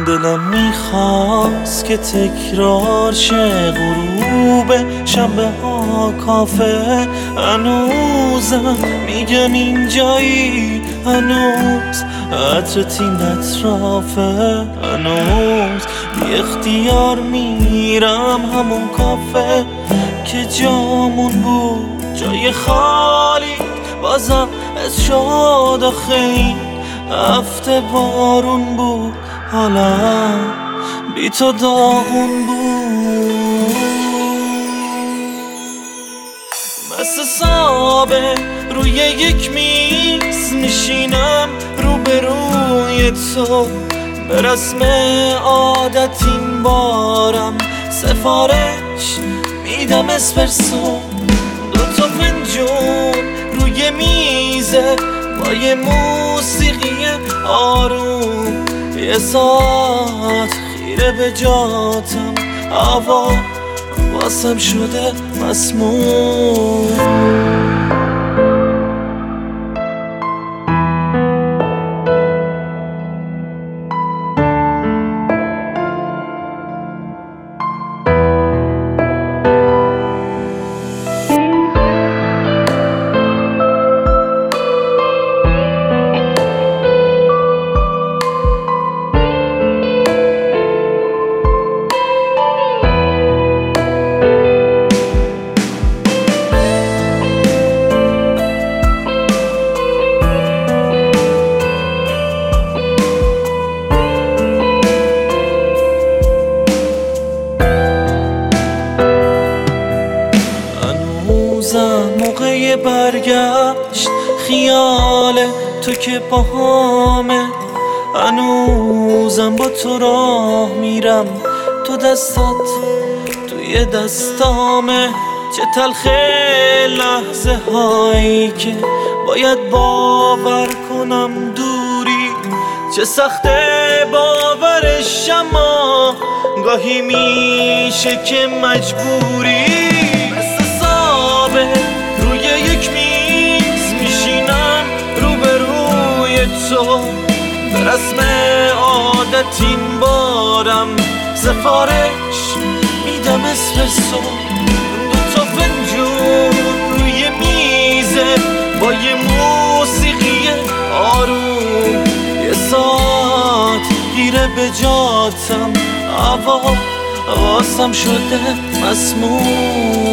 دلم میخواست که تکرار شه غروب شنبه ها کافه. هنوزم میگن اینجایی، هنوز عطرت این اطرافه، هنوز بی اختیار میرم همون کافه که جامون بود جای خالی. بازم از شاد آخه این هفته بارون بود، حالا بی تو داغون بود. مثل صابه روی یک میز میشینم روبروی تو، به رسم عادت این بارم سفارش میدم اسپرسو. 2 فنجون روی میزه با یه موسیقی آروم، یه ساعت خیره به جاتم، هوا واسم شده مسموم. موقع برگشت خیال تو که پاهامه، هنوزم با تو راه میرم، تو دستت توی دستامه. چه تلخه لحظه هایی که باید باور کنم دوری، چه سخته باورش اما گاهی میشه که مجبوری. روی یک میز میشینم روبروی تو، به رسم عادت این بارم سفارش میدم اسپرسو. 2 فنجون روی میزه با یه موسیقی آروم، یه ساعت گیره به جاتم، هوا واسم شده مسموم.